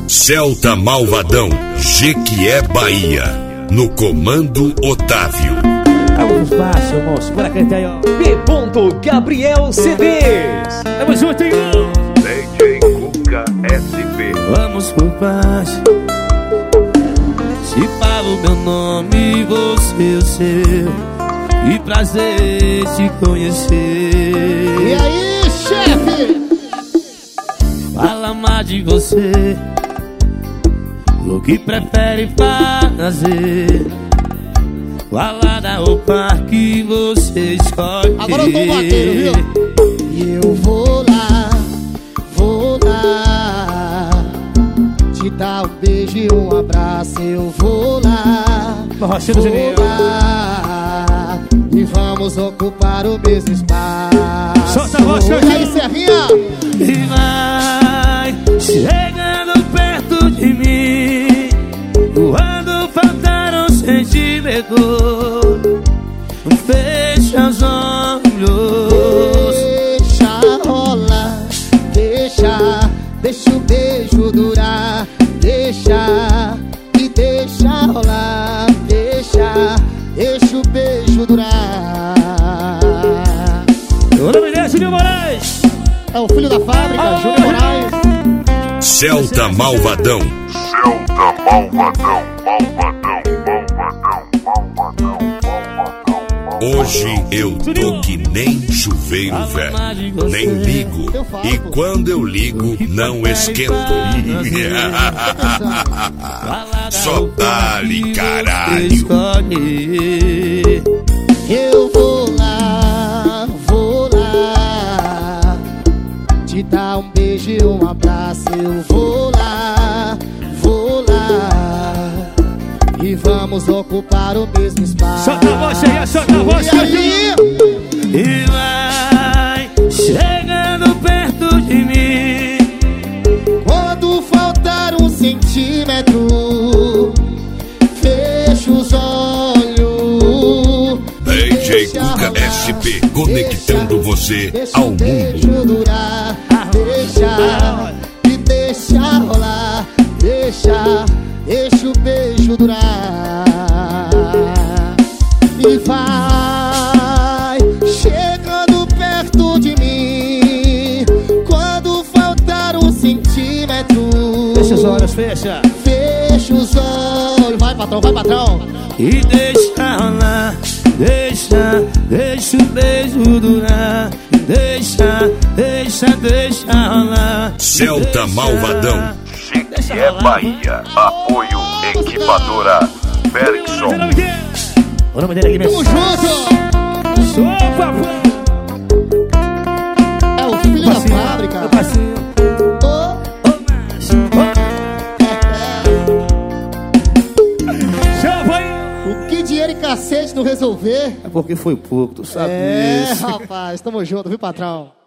Celta Malvadão, Jequié, Bahia. No comando, Otávio. Vamos baixo, moço. Bora cantar aí, ó. P. Gabriel CDs. Tamo junto, hein? DJ Cuca SP. Vamos por baixo. Se falo meu nome, você o seu. Que prazer te conhecer. E aí, chefe? Fala mais de você. O que prefere fazer? Fala da roupa que você escolhe. Agora eu tô batendo, viu? E eu vou lá te dar um beijo e um abraço. Eu vou lá, Vou lá e vamos ocupar o mesmo espaço. Solta a voz, e aí, Serrinha? E vai chegando perto de mim quando faltar um sentimento. Fecha os olhos, deixa rolar, deixa o beijo durar. Deixa rolar, deixa o beijo durar. o nome dele é Júnior Moraes. É o filho da fábrica, Júnior Moraes. Celta Malvadão. Celta Malvadão, Malvadão, Malvadão, Malvadão, Malvadão. Hoje eu tô que nem chuveiro velho. Nem ligo. E quando eu ligo, não esquento. Só dá-lhe, caralho. Eu vou lá te dar um beijo e um abraço. Eu vou lá e vamos ocupar o mesmo espaço. Solta a voz aí, solta a voz aí. E vai chegando perto de mim Quando faltar um centímetro, fecha os olhos. DJ Cuca SP, conectando você ao mundo. Deixa durar, deixa rolar, deixa o beijo durar. E vai chegando perto de mim quando faltar um centímetro. Fecha os olhos, fecha. Fecha os olhos. Vai, patrão. E deixa rolar, deixa o beijo durar. Deixa rolar. Celta Malvadão. Jequié, Bahia. Apoio Equipadora Bergson. O nome dele aqui mesmo. Tamo junto. Sou papai. É o filho da fábrica. Meu parceiro. O que dinheiro e cacete não resolver? É porque foi pouco, tu sabe É, disso. rapaz, tamo junto, viu, patrão?